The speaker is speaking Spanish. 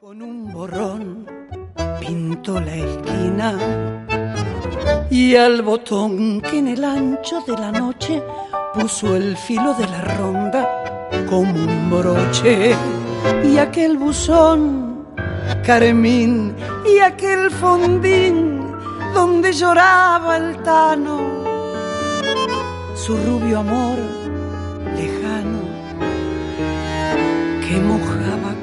Con un borrón pintó la esquina y al botón que en el ancho de la noche puso el filo de la ronda como un broche. Y aquel buzón carmín y aquel fondín donde lloraba el tano, su rubio amor lejano que mojaba